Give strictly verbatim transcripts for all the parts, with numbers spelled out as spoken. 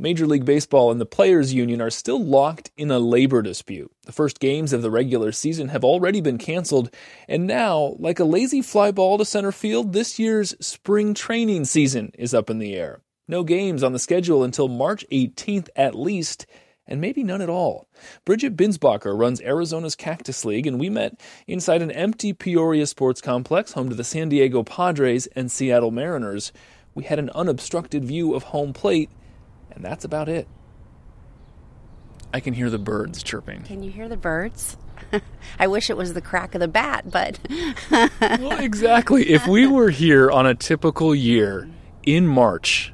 Major League Baseball and the Players Union are still locked in a labor dispute. The first games of the regular season have already been canceled, and now, like a lazy fly ball to center field, this year's spring training season is up in the air. No games on the schedule until March eighteenth at least, and maybe none at all. Bridget Binsbacher runs Arizona's Cactus League, and we met inside an empty Peoria sports complex home to the San Diego Padres and Seattle Mariners. We had an unobstructed view of home plate, and that's about it. I can hear the birds chirping. Can you hear the birds? I wish it was the crack of the bat, but... Well, exactly. If we were here on a typical year in March,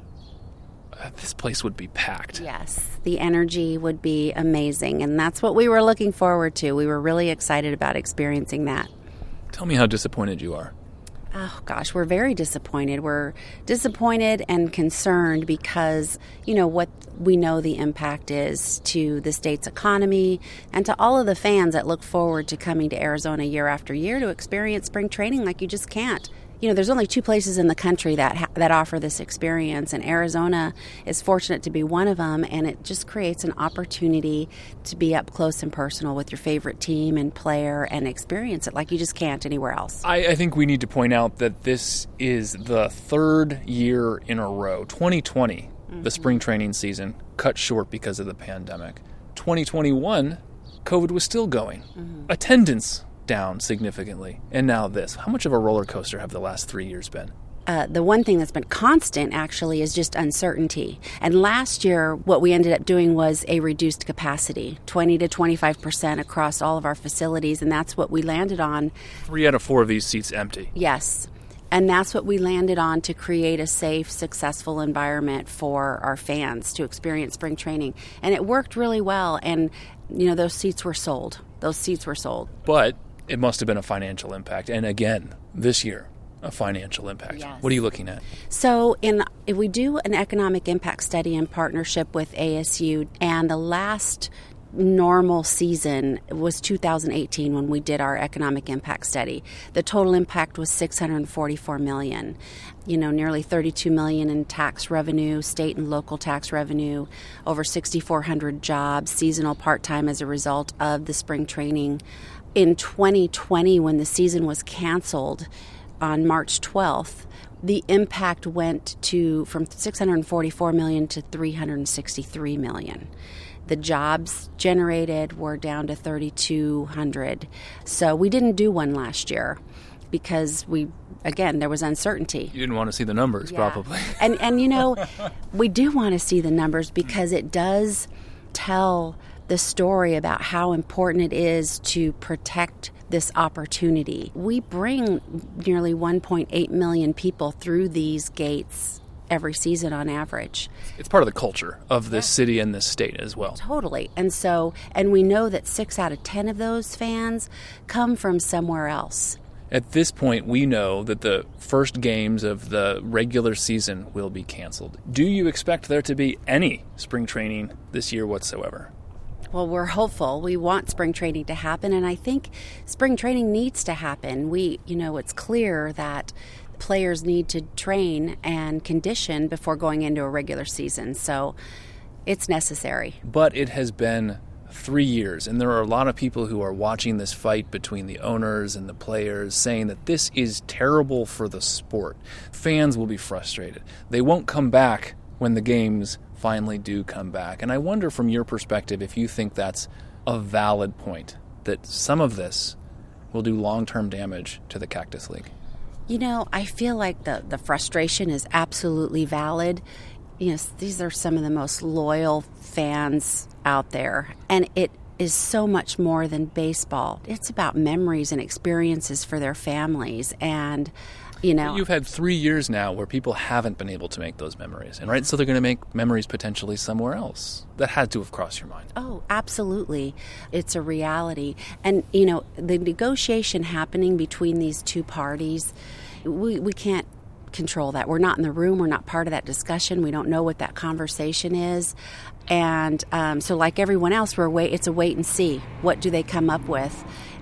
this place would be packed. Yes, the energy would be amazing, and that's what we were looking forward to. We were really excited about experiencing that. Tell me how disappointed you are. Oh, gosh, we're very disappointed. We're disappointed and concerned because, you know, what we know the impact is to the state's economy and to all of the fans that look forward to coming to Arizona year after year to experience spring training like you just can't. You know, there's only two places in the country that ha- that offer this experience, and Arizona is fortunate to be one of them, and it just creates an opportunity to be up close and personal with your favorite team and player and experience it like you just can't anywhere else. I, I think we need to point out that this is the third year in a row. twenty twenty, mm-hmm. the spring training season, cut short because of the pandemic. twenty twenty-one, COVID was still going. Mm-hmm. Attendance down significantly. And now this. How much of a roller coaster have the last three years been? Uh, the one thing that's been constant, actually, is just uncertainty. And last year, what we ended up doing was a reduced capacity, twenty to twenty-five percent across all of our facilities, and that's what we landed on. Three out of four of these seats empty. Yes. And that's what we landed on to create a safe, successful environment for our fans to experience spring training. And it worked really well. And, you know, those seats were sold. Those seats were sold. But it must have been a financial impact. And again, this year, a financial impact. Yes. What are you looking at? So in if we do an economic impact study in partnership with A S U, and the last normal season was two thousand eighteen when we did our economic impact study. The total impact was six hundred forty-four million dollars. You know, nearly thirty-two million dollars in tax revenue, state and local tax revenue, over six thousand four hundred jobs, seasonal part-time as a result of the spring training. In twenty twenty, when the season was canceled on March twelfth, the impact went to from six hundred forty-four million dollars to three hundred sixty-three million dollars. The jobs generated were down to thirty-two hundred. So we didn't do one last year because we, again, there was uncertainty. You didn't want to see the numbers, yeah. probably. And, and, you know, we do want to see the numbers because it does tell the story about how important it is to protect this opportunity. We bring nearly one point eight million people through these gates every season on average. It's part of the culture of this yeah. city and this state as well. Totally. And so, and we know that six out of ten of those fans come from somewhere else. At this point, we know that the first games of the regular season will be canceled. Do you expect there to be any spring training this year whatsoever? Well, we're hopeful. We want spring training to happen, and I think spring training needs to happen. We, you know, it's clear that players need to train and condition before going into a regular season, so it's necessary. But it has been three years, and there are a lot of people who are watching this fight between the owners and the players saying that this is terrible for the sport. Fans will be frustrated. They won't come back when the games finally do come back. And I wonder from your perspective if you think that's a valid point, that some of this will do long-term damage to the Cactus League. You know, I feel like the, the frustration is absolutely valid. You know, these are some of the most loyal fans out there, and it is so much more than baseball. It's about memories and experiences for their families, and you know, you've had three years now where people haven't been able to make those memories, and right, so they're going to make memories potentially somewhere else. That had to have crossed your mind. Oh, absolutely. It's a reality. And, you know, the negotiation happening between these two parties, we, we can't control that. We're not in the room. We're not part of that discussion. We don't know what that conversation is. And um, so like everyone else, we're wait. it's a wait and see. What do they come up with?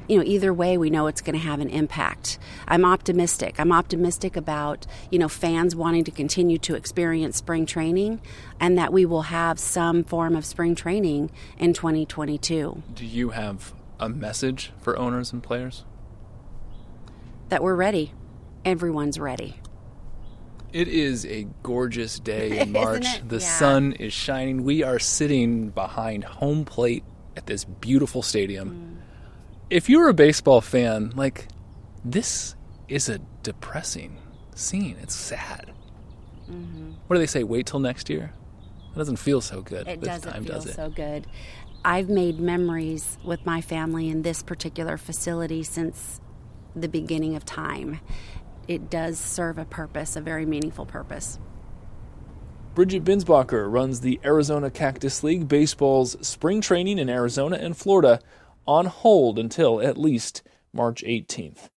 you know, either way, we know it's going to have an impact. I'm optimistic. I'm optimistic about, you know, fans wanting to continue to experience spring training, and that we will have some form of spring training in twenty twenty-two. Do you have a message for owners and players? That we're ready. Everyone's ready. It is a gorgeous day in March. The Yeah. sun is shining. We are sitting behind home plate at this beautiful stadium. Mm. If you're a baseball fan, like, this is a depressing scene. It's sad. Mm-hmm. What do they say? Wait till next year? It doesn't feel so good. It this doesn't time, feel does it? so good. I've made memories with my family in this particular facility since the beginning of time. It does serve a purpose, a very meaningful purpose. Bridget Binsbacher runs the Arizona Cactus League. Baseball's spring training in Arizona and Florida on hold until at least March eighteenth.